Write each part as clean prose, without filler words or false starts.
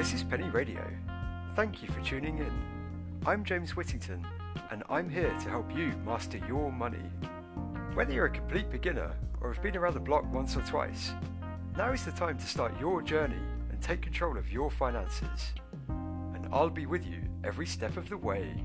This is Penny Radio. Thank you for tuning in. I'm James Whittington, and I'm here to help you master your money. Whether you're a complete beginner or have been around the block once or twice, now is the time to start your journey and take control of your finances. And I'll be with you every step of the way.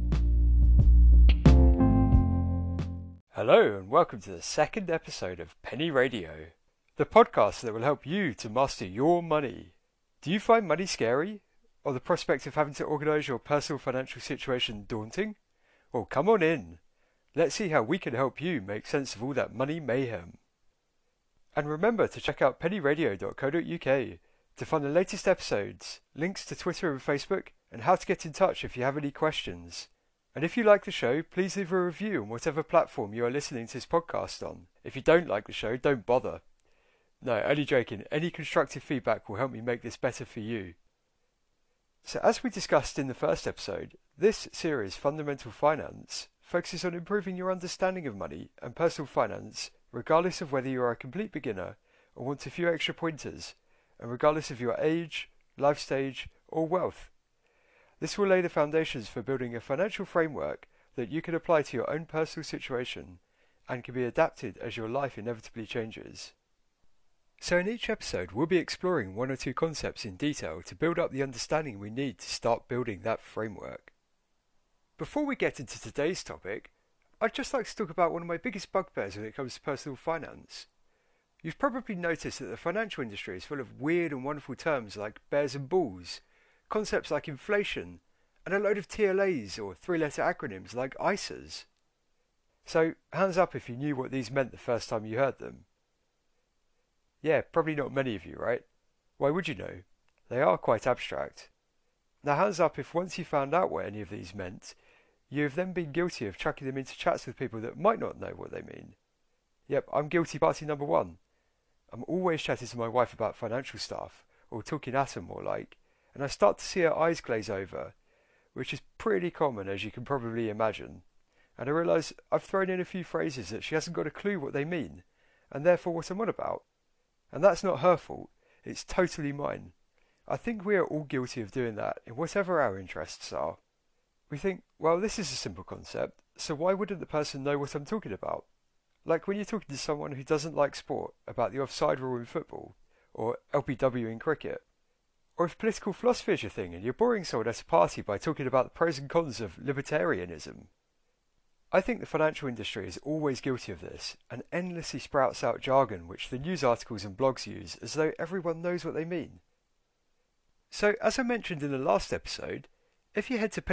Hello and welcome to the second episode of Penny Radio, the podcast that will help you to master your money. Do you find money scary? Or the prospect of having to organise your personal financial situation daunting? Well, come on in. Let's see how we can help you make sense of all that money mayhem. And remember to check out pennyradio.co.uk to find the latest episodes, links to Twitter and Facebook, and how to get in touch if you have any questions. And if you like the show, please leave a review on whatever platform you are listening to this podcast on. If you don't like the show, don't bother. No, only joking. Any constructive feedback will help me make this better for you. So as we discussed in the first episode, this series, Fundamental Finance, focuses on improving your understanding of money and personal finance, regardless of whether you are a complete beginner or want a few extra pointers, and regardless of your age, life stage, or wealth. This will lay the foundations for building a financial framework that you can apply to your own personal situation and can be adapted as your life inevitably changes. So in each episode, we'll be exploring one or two concepts in detail to build up the understanding we need to start building that framework. Before we get into today's topic, I'd just like to talk about one of my biggest bugbears when it comes to personal finance. You've probably noticed that the financial industry is full of weird and wonderful terms like bears and bulls, concepts like inflation, and a load of TLAs or three-letter acronyms like ISAs. So, hands up if you knew what these meant the first time you heard them. Yeah, probably not many of you, right? Why would you know? They are quite abstract. Now hands up if once you found out what any of these meant, you have then been guilty of chucking them into chats with people that might not know what they mean. Yep, I'm guilty party number one. I'm always chatting to my wife about financial stuff, or talking at her more like, and I start to see her eyes glaze over, which is pretty common as you can probably imagine. And I realise I've thrown in a few phrases that she hasn't got a clue what they mean, and therefore what I'm on about. And that's not her fault, it's totally mine. I think we are all guilty of doing that in whatever our interests are. We think, well, this is a simple concept, so why wouldn't the person know what I'm talking about? Like when you're talking to someone who doesn't like sport about the offside rule in football, or LPW in cricket. Or if political philosophy is your thing and you're boring someone at a party by talking about the pros and cons of libertarianism. I think the financial industry is always guilty of this and endlessly sprouts out jargon which the news articles and blogs use as though everyone knows what they mean. So, as I mentioned in the last episode, if you head to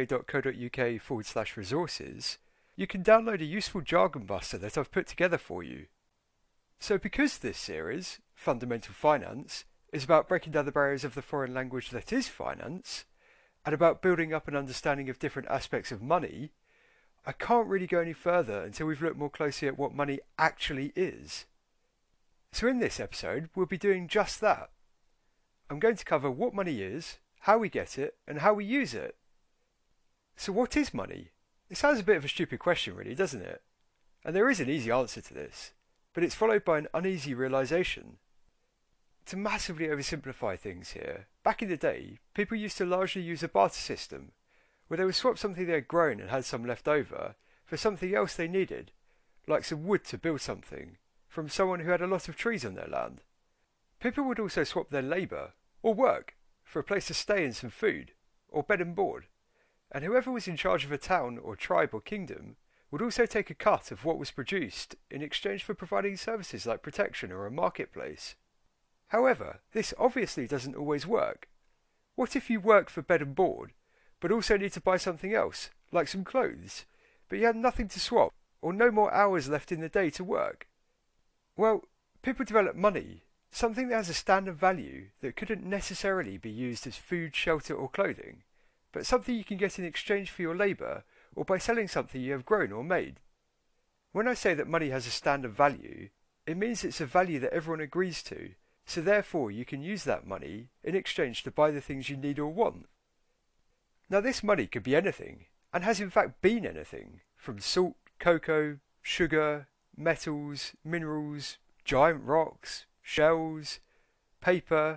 pennyradio.co.uk/resources, you can download a useful jargon buster that I've put together for you. So because this series, Fundamental Finance, is about breaking down the barriers of the foreign language that is finance, and about building up an understanding of different aspects of money, I can't really go any further until we've looked more closely at what money actually is. So in this episode, we'll be doing just that. I'm going to cover what money is, how we get it, and how we use it. So what is money? It sounds a bit of a stupid question really, doesn't it? And there is an easy answer to this, but it's followed by an uneasy realisation. To massively oversimplify things here, back in the day, people used to largely use a barter system, where they would swap something they had grown and had some left over for something else they needed, like some wood to build something, from someone who had a lot of trees on their land. People would also swap their labour, or work, for a place to stay and some food, or bed and board, and whoever was in charge of a town or tribe or kingdom would also take a cut of what was produced in exchange for providing services like protection or a marketplace. However, this obviously doesn't always work. What if you work for bed and board, but also need to buy something else, like some clothes, but you had nothing to swap, or no more hours left in the day to work? Well, people develop money, something that has a standard value that couldn't necessarily be used as food, shelter or clothing, but something you can get in exchange for your labour, or by selling something you have grown or made. When I say that money has a standard value, it means it's a value that everyone agrees to, so therefore you can use that money in exchange to buy the things you need or want. Now this money could be anything, and has in fact been anything, from salt, cocoa, sugar, metals, minerals, giant rocks, shells, paper,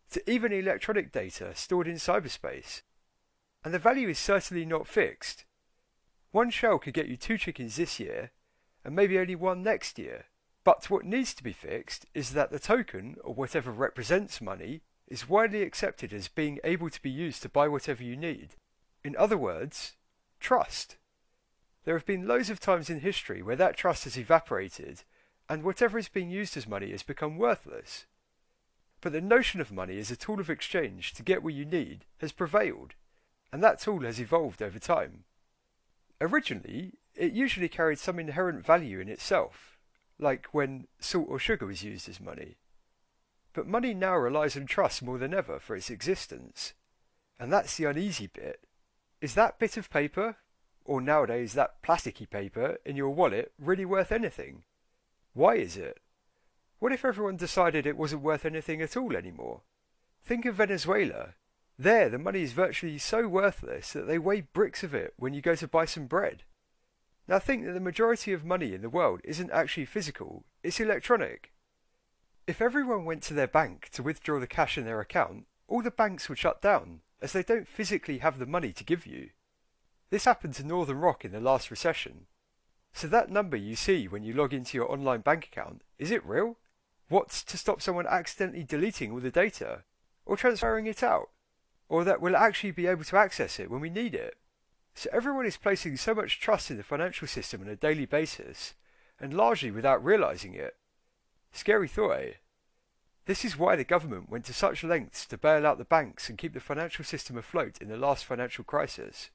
to even electronic data stored in cyberspace. And the value is certainly not fixed. One shell could get you 2 chickens this year, and maybe only 1 next year. But what needs to be fixed is that the token, or whatever represents money, is widely accepted as being able to be used to buy whatever you need. In other words, trust. There have been loads of times in history where that trust has evaporated, and whatever is being used as money has become worthless. But the notion of money as a tool of exchange to get what you need has prevailed, and that tool has evolved over time. Originally, it usually carried some inherent value in itself, like when salt or sugar was used as money. But money now relies on trust more than ever for its existence. And that's the uneasy bit. Is that bit of paper, or nowadays that plasticky paper, in your wallet really worth anything? Why is it? What if everyone decided it wasn't worth anything at all anymore? Think of Venezuela. There, the money is virtually so worthless that they weigh bricks of it when you go to buy some bread. Now think that the majority of money in the world isn't actually physical, it's electronic. If everyone went to their bank to withdraw the cash in their account, all the banks would shut down, as they don't physically have the money to give you. This happened to Northern Rock in the last recession. So that number you see when you log into your online bank account, is it real? What's to stop someone accidentally deleting all the data? Or transferring it out? Or that we'll actually be able to access it when we need it? So everyone is placing so much trust in the financial system on a daily basis, and largely without realising it. Scary thought, eh? This is why the government went to such lengths to bail out the banks and keep the financial system afloat in the last financial crisis.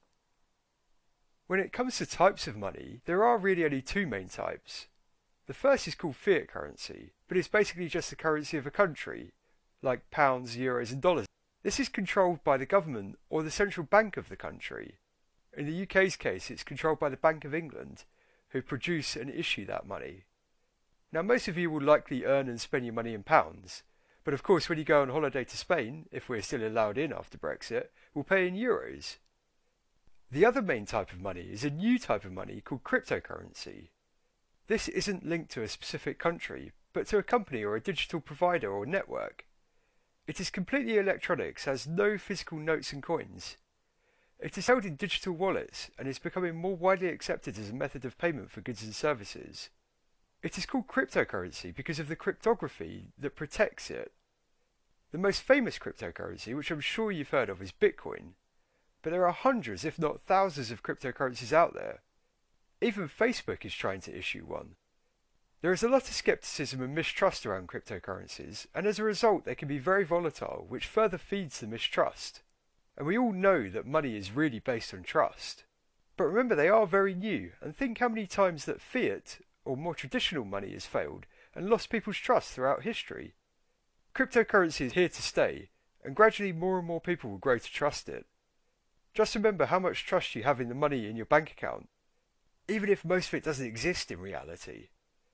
When it comes to types of money, there are really only 2 main types. The first is called fiat currency, but it's basically just the currency of a country, like pounds, euros and dollars. This is controlled by the government or the central bank of the country. In the UK's case, it's controlled by the Bank of England, who produce and issue that money. Now, most of you will likely earn and spend your money in pounds, but of course when you go on holiday to Spain, if we're still allowed in after Brexit, we'll pay in euros. The other main type of money is a new type of money called cryptocurrency. This isn't linked to a specific country, but to a company or a digital provider or network. It is completely electronic, so has no physical notes and coins. It is held in digital wallets and is becoming more widely accepted as a method of payment for goods and services. It is called cryptocurrency because of the cryptography that protects it. The most famous cryptocurrency, which I'm sure you've heard of, is Bitcoin. But there are hundreds, if not thousands, of cryptocurrencies out there. Even Facebook is trying to issue one. There is a lot of skepticism and mistrust around cryptocurrencies, and as a result they can be very volatile, which further feeds the mistrust. And we all know that money is really based on trust. But remember, they are very new, and think how many times that fiat, or more traditional money, has failed and lost people's trust throughout history. Cryptocurrency is here to stay, and gradually more and more people will grow to trust it. Just remember how much trust you have in the money in your bank account, even if most of it doesn't exist in reality.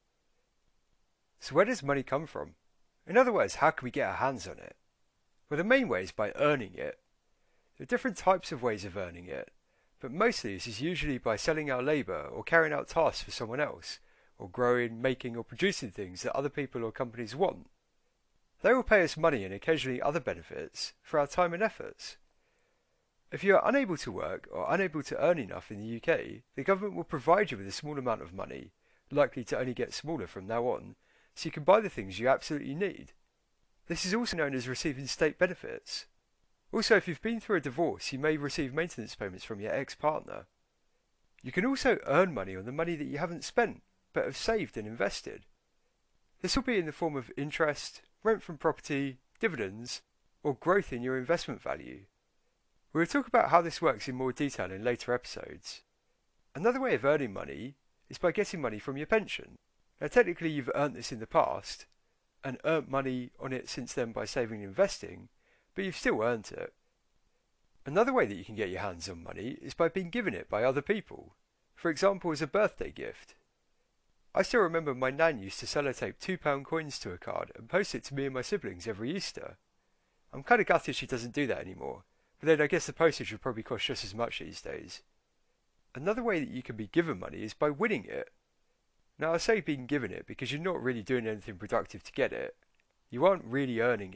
So where does money come from? In other words, how can we get our hands on it? Well, the main way is by earning it. There are different types of ways of earning it, but mostly this is usually by selling our labour or carrying out tasks for someone else, or growing, making or producing things that other people or companies want. They will pay us money and occasionally other benefits for our time and efforts. If you are unable to work or unable to earn enough in the UK, the government will provide you with a small amount of money, likely to only get smaller from now on, so you can buy the things you absolutely need. This is also known as receiving state benefits. Also, if you've been through a divorce, you may receive maintenance payments from your ex-partner. You can also earn money on the money that you haven't spent, but have saved and invested. This will be in the form of interest, rent from property, dividends, or growth in your investment value. We will talk about how this works in more detail in later episodes. Another way of earning money is by getting money from your pension. Now technically you've earned this in the past, and earned money on it since then by saving and investing, but you've still earned it. Another way that you can get your hands on money is by being given it by other people, for example as a birthday gift. I still remember my nan used to sellotape £2 coins to a card and post it to me and my siblings every Easter. I'm kinda gutted she doesn't do that anymore, but then I guess the postage would probably cost just as much these days. Another way that you can be given money is by winning it. Now I say being given it because you're not really doing anything productive to get it. You aren't really earning it.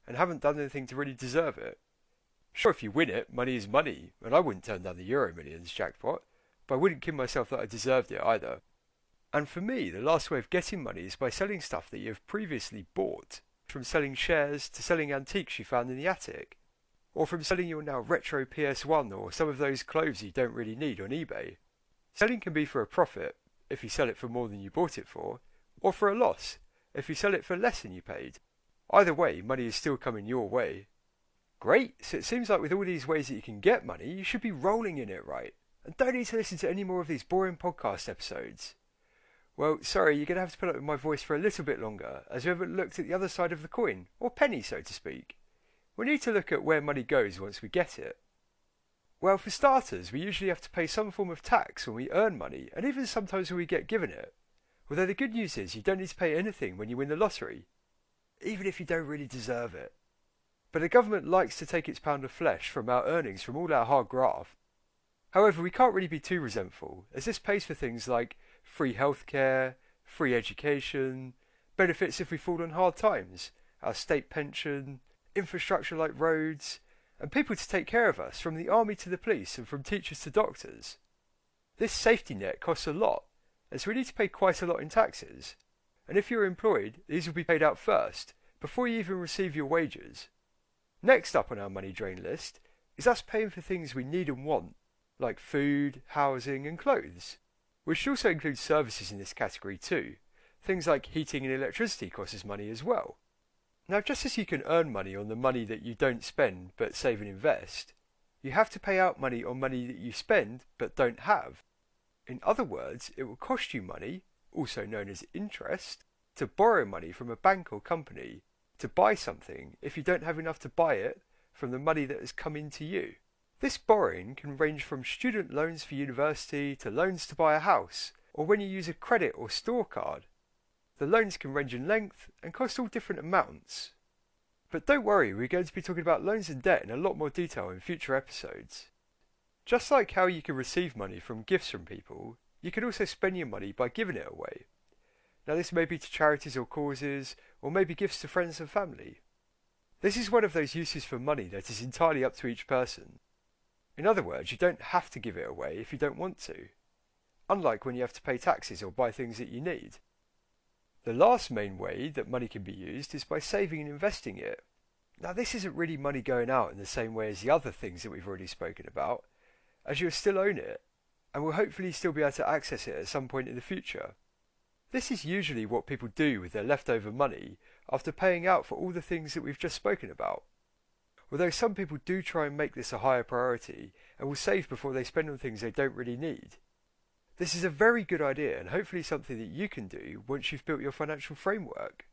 and haven't done anything to really deserve it. Sure, if you win it, money is money, and I wouldn't turn down the Euro Millions jackpot, but I wouldn't kid myself that I deserved it either. And for me, the last way of getting money is by selling stuff that you have previously bought, from selling shares to selling antiques you found in the attic, or from selling your now retro PS1 or some of those clothes you don't really need on eBay. Selling can be for a profit, if you sell it for more than you bought it for, or for a loss, if you sell it for less than you paid. Either way, money is still coming your way. Great, so it seems like with all these ways that you can get money, you should be rolling in it, right? And don't need to listen to any more of these boring podcast episodes. Well, sorry, you're going to have to put up with my voice for a little bit longer, as we haven't looked at the other side of the coin, or penny, so to speak. We need to look at where money goes once we get it. Well, for starters, we usually have to pay some form of tax when we earn money, and even sometimes when we get given it. Although the good news is you don't need to pay anything when you win the lottery, even if you don't really deserve it. But the government likes to take its pound of flesh from our earnings from all our hard graft. However, we can't really be too resentful, as this pays for things like free healthcare, free education, benefits if we fall on hard times, our state pension, infrastructure like roads, and people to take care of us, from the army to the police and from teachers to doctors. This safety net costs a lot, and so we need to pay quite a lot in taxes. And if you're employed, these will be paid out first, before you even receive your wages. Next up on our money drain list is us paying for things we need and want, like food, housing and clothes, which also includes services in this category too. Things like heating and electricity cost us money as well. Now, just as you can earn money on the money that you don't spend but save and invest, you have to pay out money on money that you spend but don't have. In other words, it will cost you money, also known as interest, to borrow money from a bank or company to buy something if you don't have enough to buy it from the money that has come into you. This borrowing can range from student loans for university to loans to buy a house, or when you use a credit or store card. The loans can range in length and cost all different amounts. But don't worry, we're going to be talking about loans and debt in a lot more detail in future episodes. Just like how you can receive money from gifts from people, you can also spend your money by giving it away. Now, this may be to charities or causes, or maybe gifts to friends and family. This is one of those uses for money that is entirely up to each person. In other words, you don't have to give it away if you don't want to, unlike when you have to pay taxes or buy things that you need. The last main way that money can be used is by saving and investing it. Now, this isn't really money going out in the same way as the other things that we've already spoken about, as you'll still own it, and will hopefully still be able to access it at some point in the future. This is usually what people do with their leftover money after paying out for all the things that we've just spoken about. Although some people do try and make this a higher priority and will save before they spend on things they don't really need. This is a very good idea and hopefully something that you can do once you've built your financial framework.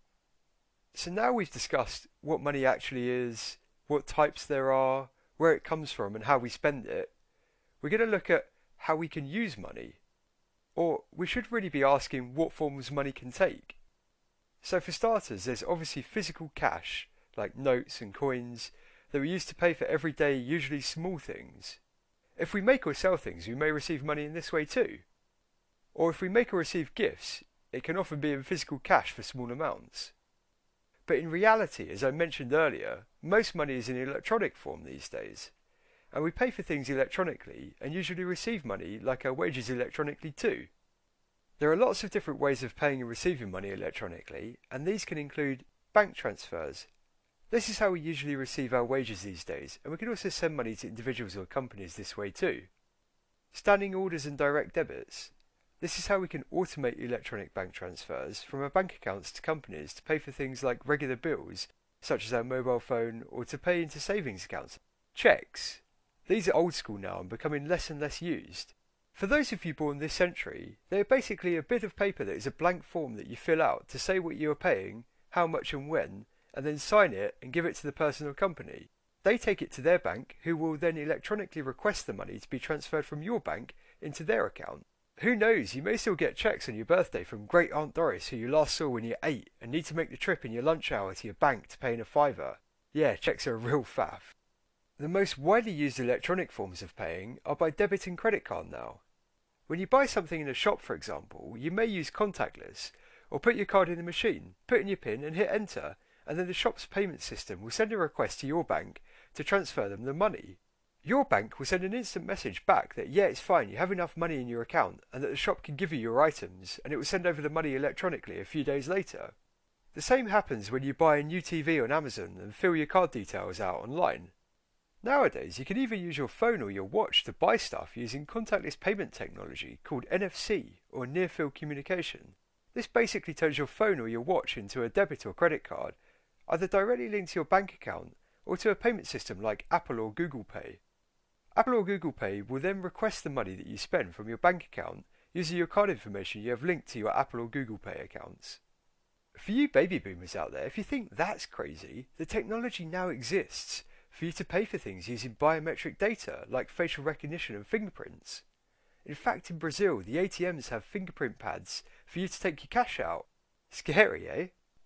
So now we've discussed what money actually is, what types there are, where it comes from and how we spend it. We're going to look at how we can use money. Or we should really be asking what forms money can take. So for starters, there's obviously physical cash, like notes and coins, that we use to pay for everyday, usually small things. If we make or sell things, we may receive money in this way too. Or if we make or receive gifts, it can often be in physical cash for small amounts. But in reality, as I mentioned earlier, most money is in electronic form these days. And we pay for things electronically and usually receive money like our wages electronically too. There are lots of different ways of paying and receiving money electronically, and these can include bank transfers. This is how we usually receive our wages these days, and we can also send money to individuals or companies this way too. Standing orders and direct debits. This is how we can automate electronic bank transfers from our bank accounts to companies to pay for things like regular bills, such as our mobile phone, or to pay into savings accounts. Checks. These are old school now and becoming less and less used. For those of you born this century, they are basically a bit of paper that is a blank form that you fill out to say what you are paying, how much and when, and then sign it and give it to the person or company. They take it to their bank, who will then electronically request the money to be transferred from your bank into their account. Who knows, you may still get checks on your birthday from Great Aunt Doris, who you last saw when you're 8 and need to make the trip in your lunch hour to your bank to pay in a fiver. Yeah, checks are a real faff. The most widely used electronic forms of paying are by debit and credit card now. When you buy something in a shop, for example, you may use contactless, or put your card in the machine, put in your PIN and hit enter, and then the shop's payment system will send a request to your bank to transfer them the money. Your bank will send an instant message back that yeah, it's fine, you have enough money in your account, and that the shop can give you your items, and it will send over the money electronically a few days later. The same happens when you buy a new TV on Amazon and fill your card details out online. Nowadays, you can either use your phone or your watch to buy stuff using contactless payment technology called NFC, or Near Field Communication. This basically turns your phone or your watch into a debit or credit card, either directly linked to your bank account or to a payment system like Apple or Google Pay. Apple or Google Pay will then request the money that you spend from your bank account using your card information you have linked to your Apple or Google Pay accounts. For you baby boomers out there, if you think that's crazy, the technology now exists for you to pay for things using biometric data like facial recognition and fingerprints. In fact, in Brazil, the ATMs have fingerprint pads for you to take your cash out. Scary, eh?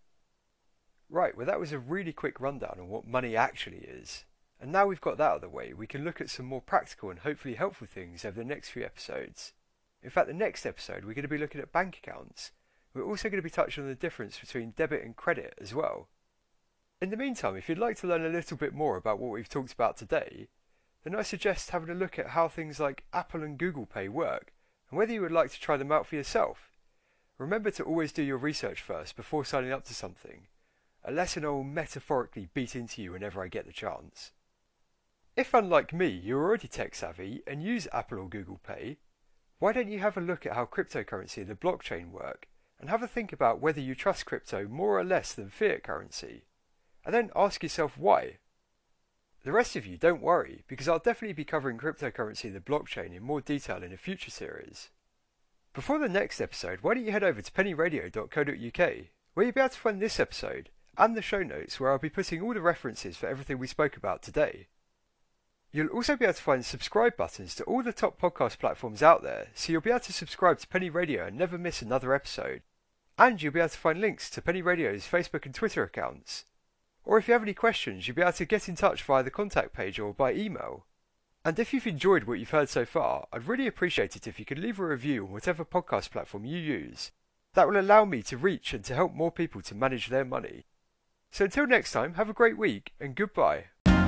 Right, well that was a really quick rundown on what money actually is. And now we've got that out of the way, we can look at some more practical and hopefully helpful things over the next few episodes. In fact, the next episode we're going to be looking at bank accounts. We're also going to be touching on the difference between debit and credit as well. In the meantime, if you'd like to learn a little bit more about what we've talked about today, then I suggest having a look at how things like Apple and Google Pay work, and whether you would like to try them out for yourself. Remember to always do your research first before signing up to something, a lesson I will metaphorically beat into you whenever I get the chance. If unlike me, you're already tech savvy and use Apple or Google Pay, why don't you have a look at how cryptocurrency and the blockchain work, and have a think about whether you trust crypto more or less than fiat currency, and then ask yourself why. The rest of you, don't worry, because I'll definitely be covering cryptocurrency and the blockchain in more detail in a future series. Before the next episode, why don't you head over to pennyradio.co.uk, where you'll be able to find this episode, and the show notes where I'll be putting all the references for everything we spoke about today. You'll also be able to find subscribe buttons to all the top podcast platforms out there, so you'll be able to subscribe to Penny Radio and never miss another episode. And you'll be able to find links to Penny Radio's Facebook and Twitter accounts. Or if you have any questions, you'll be able to get in touch via the contact page or by email. And if you've enjoyed what you've heard so far, I'd really appreciate it if you could leave a review on whatever podcast platform you use. That will allow me to reach and to help more people to manage their money. So until next time, have a great week and goodbye.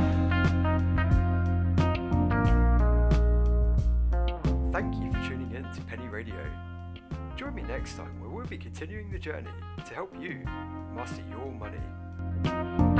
Thank you for tuning in to Penny Radio. Join me next time where we'll be continuing the journey to help you master your money.